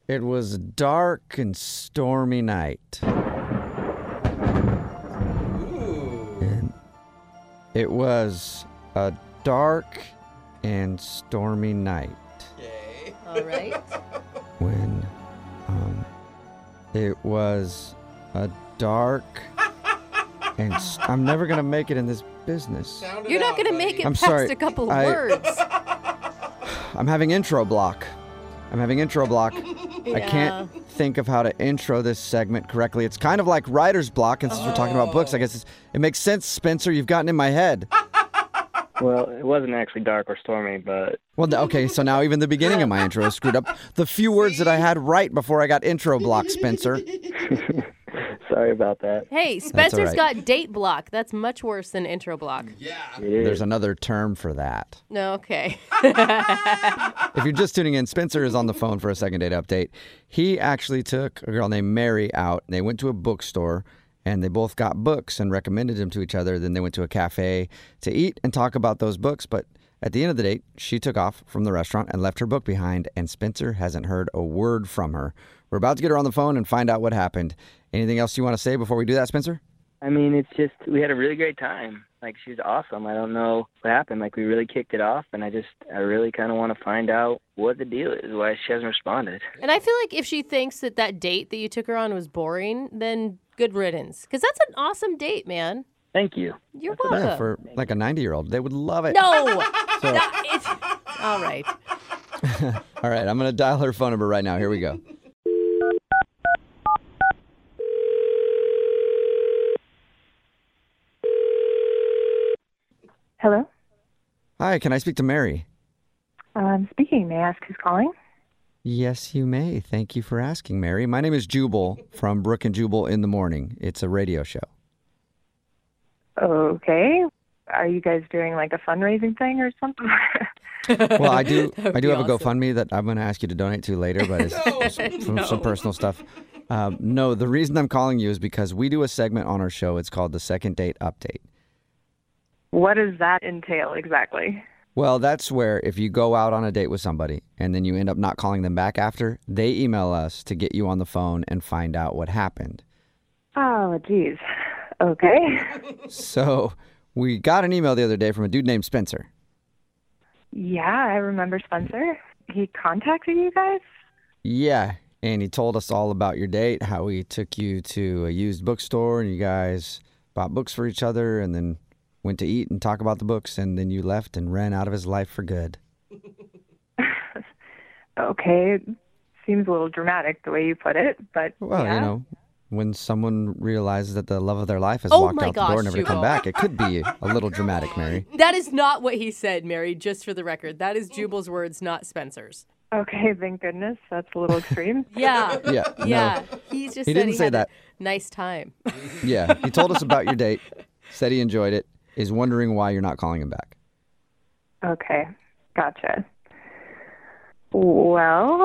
It was a dark and stormy night. And it was a dark and stormy night. All right. When it was a dark and I'm never gonna make it in this business. You're not going to make it I'm past sorry, a couple of words. I'm having intro block. I Yeah. can't think of how to intro this segment correctly. It's kind of like writer's block, and since we're talking about books, I guess it makes sense, Spencer. You've gotten in my head. Well, it wasn't actually dark or stormy, but Well, okay, so now even the beginning of my intro is screwed up. The few words that I had right before I got intro block, Spencer. sorry about that. Hey, all Spencer's right. got date block. That's much worse than intro block. It is. There's another term for that. No, okay. If you're just tuning in, Spencer is on the phone for a second date update. He actually took a girl named Mary out. They went to a bookstore, and they both got books and recommended them to each other. Then they went to a cafe to eat and talk about those books. But at the end of the date, she took off from the restaurant and left her book behind, and Spencer hasn't heard a word from her. We're about to get her on the phone and find out what happened. Anything else you want to say before we do that, Spencer? I mean, it's just, we had a really great time. Like, she's awesome. I don't know what happened. Like, we really kicked it off, and I really kind of want to find out what the deal is, why she hasn't responded. And I feel like if she thinks that date that you took her on was boring, then good riddance. Because that's an awesome date, man. Thank you. You're welcome. Yeah, for like a 90-year-old. They would love it. No! So- It's, all right. All right, I'm going to dial her phone number right now. Here we go. Hello? Hi, can I speak to Mary? Speaking. May I ask who's calling? Yes, you may. Thank you for asking, Mary. My name is Jubal from Brook and Jubal in the Morning. It's a radio show. Okay. Are you guys doing like a fundraising thing or something? Well, I do That would have be a awesome. GoFundMe that I'm going to ask you to donate to later, but it's some personal stuff. No, the reason I'm calling you is because we do a segment on our show. It's called the Second Date Update. What does that entail exactly? Well, that's where if you go out on a date with somebody and then you end up not calling them back after, they email us to get you on the phone and find out what happened. Oh, geez. Okay. So we got an email the other day from a dude named Spencer. Yeah, I remember Spencer. He contacted you guys? Yeah, and he told us all about your date, how he took you to a used bookstore and you guys bought books for each other and then went to eat and talk about the books, and then you left and ran out of his life for good. Okay. Seems a little dramatic the way you put it, but Well, yeah. you know, when someone realizes that the love of their life has Oh walked my out the door gosh, and never to come Jubal. back, it could be a little dramatic, Mary. That is not what he said, Mary, just for the record. That is Jubal's words, not Spencer's. Okay, thank goodness. That's a little extreme. Yeah. Yeah, no. Yeah. He just He said didn't he say had that. a nice time. Yeah, he told us about your date, said he enjoyed it, is wondering why you're not calling him back. Okay, gotcha. Well,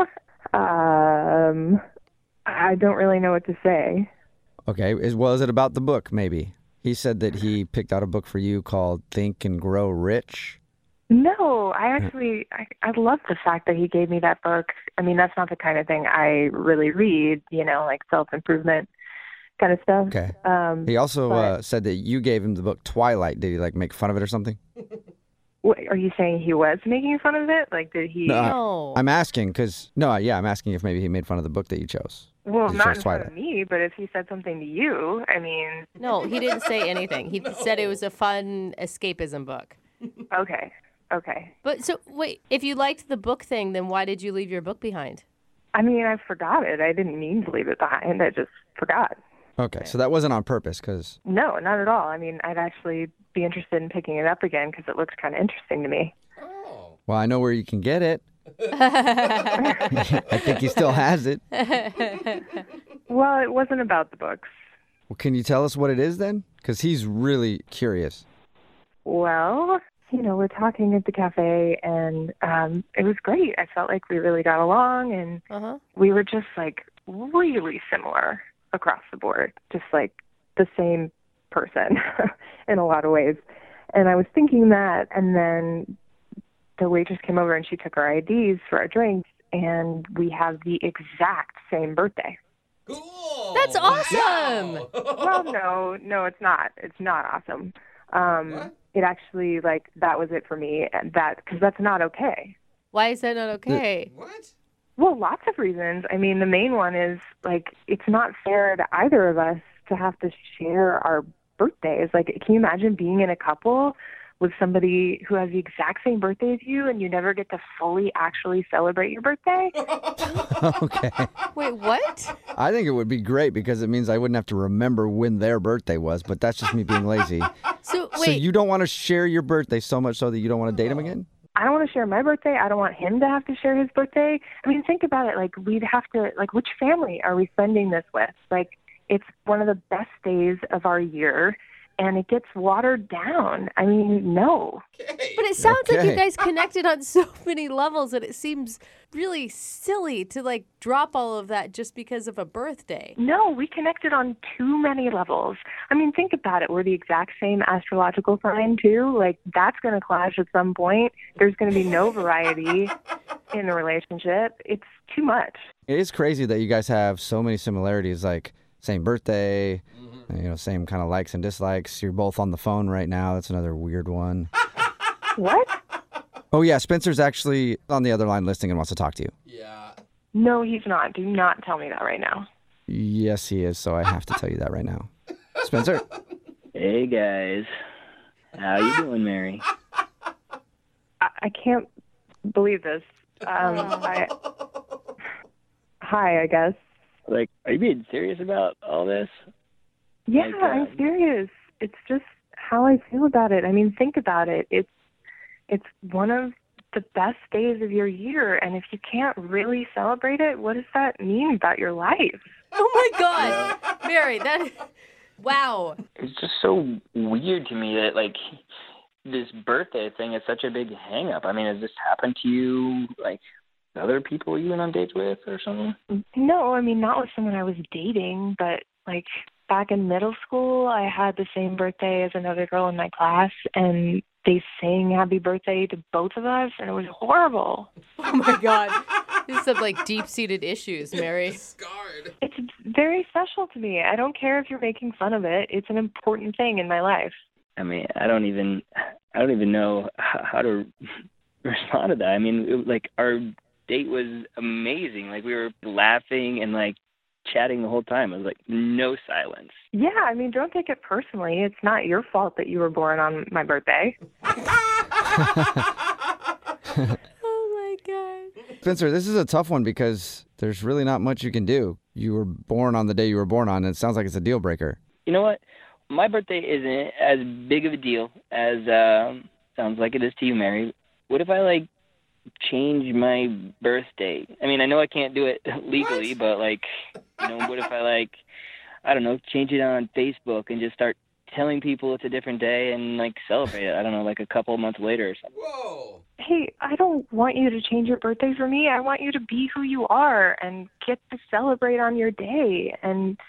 I don't really know what to say. Okay, was it about the book, maybe? He said that he picked out a book for you called Think and Grow Rich. No, I love the fact that he gave me that book. I mean, that's not the kind of thing I really read, you know, like self-improvement kind of stuff. Okay. He also but- said that you gave him the book Twilight. Did he, like, make fun of it or something? What, are you saying he was making fun of it? Like, did he? No, No. I'm asking because, I'm asking if maybe he made fun of the book that you chose. Well, He not chose in front Twilight. of me, but if he said something to you, I mean, No, he didn't say anything. He said it was a fun escapism book. okay. But so, wait, if you liked the book thing, then why did you leave your book behind? I mean, I forgot it. I didn't mean to leave it behind. I just forgot. Okay, so that wasn't on purpose because, No, not at all. I mean, I'd actually be interested in picking it up again because it looks kind of interesting to me. well, I know where you can get it. I think he still has it. Well, it wasn't about the books. Well, can you tell us what it is then? Because he's really curious. Well, you know, we're talking at the cafe, and it was great. I felt like we really got along, and Uh-huh. we were just like really similar across the board, just like the same person in a lot of ways. And I was thinking that, and then the waitress came over and she took our IDs for our drinks, and we have the exact same birthday. Cool. That's awesome. Well, no, it's not. It's not awesome. What? It actually, like, that was it for me, and because that's not okay. Why is that not okay? What? Well, lots of reasons. I mean, the main one is, like, it's not fair to either of us to have to share our birthdays. Like, can you imagine being in a couple with somebody who has the exact same birthday as you and you never get to fully actually celebrate your birthday? Okay. Wait, what? I think it would be great because it means I wouldn't have to remember when their birthday was, but that's just me being lazy. So So wait, you don't want to share your birthday so much so that you don't want to date him again? I don't want to share my birthday. I don't want him to have to share his birthday. I mean, think about it. Like, we'd have to, like, which family are we spending this with? Like, it's one of the best days of our year, and it gets watered down. I mean, no. Okay. but it sounds like you Okay. guys connected on so many levels that it seems really silly to like drop all of that just because of a birthday. No, we connected on too many levels. I mean, think about it. We're the exact same astrological sign, too. Like, that's going to clash at some point. There's going to be no variety in the relationship. It's too much. It is crazy that you guys have so many similarities, like same birthday, same kind of likes and dislikes. You're both on the phone right now. That's another weird one. What? Oh, yeah, Spencer's actually on the other line listening and wants to talk to you. Yeah. No, he's not. Do not tell me that right now. Yes, he is, so I have to tell you that right now. Spencer? Hey guys, how you doing, Mary? I can't believe this. Hi, I guess. Like, are you being serious about all this? Yeah, Like, I'm serious. It's just how I feel about it. I mean, think about it. It's one of the best days of your year, and if you can't really celebrate it, what does that mean about your life? Oh my God, Mary, wow. It's just so weird to me that, like, this birthday thing is such a big hang-up. I mean, has this happened to you, like, other people you went on dates with or something? No, I mean, not with someone I was dating, but, like, back in middle school, I had the same birthday as another girl in my class, and they sang happy birthday to both of us, and it was horrible. Oh my God. This is some like deep-seated issues, Mary. Scarred. It's very special to me. I don't care if you're making fun of it. It's an important thing in my life. I mean, I don't even know how to respond to that. I mean, like, our date was amazing. Like, we were laughing and, like, chatting the whole time. It was like no silence. Yeah, I mean, don't take it personally. It's not your fault that you were born on my birthday. Oh my God. Spencer, this is a tough one because there's really not much you can do. You were born on the day you were born on, and it sounds like it's a deal breaker. You know what? My birthday isn't as big of a deal as sounds like it is to you, Mary. What if I, like, change my birthday? I mean, I know I can't do it legally, but, like, what if I, like, I don't know, change it on Facebook and just start telling people it's a different day and, like, celebrate it, I don't know, like a couple of months later or something. Whoa. Hey, I don't want you to change your birthday for me. I want you to be who you are and get to celebrate on your day. And,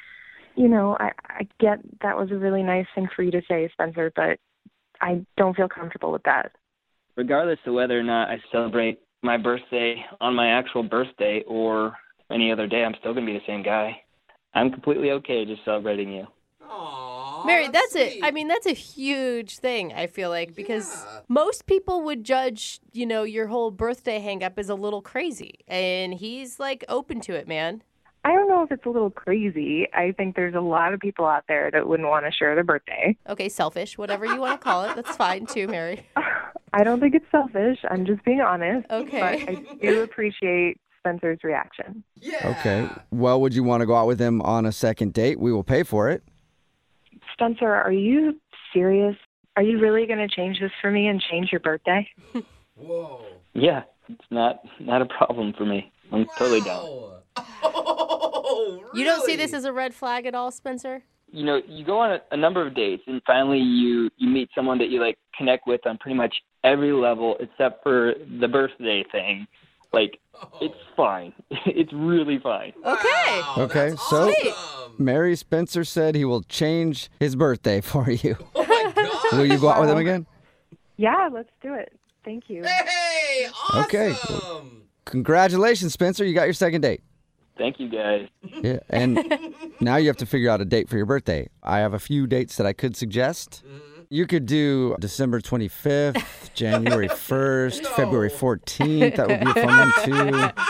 I get that was a really nice thing for you to say, Spencer, but I don't feel comfortable with that. Regardless of whether or not I celebrate my birthday on my actual birthday or any other day, I'm still going to be the same guy. I'm completely okay just celebrating you. Aw, Mary, that's it. sweet. I mean, that's a huge thing, I feel like, because Yeah. most people would judge, your whole birthday hang up as a little crazy. And he's like open to it, man. I don't know if it's a little crazy. I think there's a lot of people out there that wouldn't want to share their birthday. Okay, selfish, whatever you want to call it. That's fine too, Mary. I don't think it's selfish. I'm just being honest. Okay. But I do appreciate Spencer's reaction. Yeah. Okay. Well, would you want to go out with him on a second date? We will pay for it. Spencer, are you serious? Are you really going to change this for me and change your birthday? Whoa. Yeah, it's not a problem for me. I'm totally down. Wow. Oh, really? You don't see this as a red flag at all, Spencer? You go on a number of dates, and finally you meet someone that you, like, connect with on pretty much every level except for the birthday thing. Like, it's fine. It's really fine. Okay. Wow, Okay, that's so- awesome. Mary Spencer said he will change his birthday for you. Oh my gosh. Will you go out with him again? Yeah, let's do it. Thank you. Hey, awesome. Okay. congratulations, Spencer. You got your second date. Thank you, guys. Yeah, and now you have to figure out a date for your birthday. I have a few dates that I could suggest. You could do December 25th, January 1st, February 14th. That would be a fun one, too.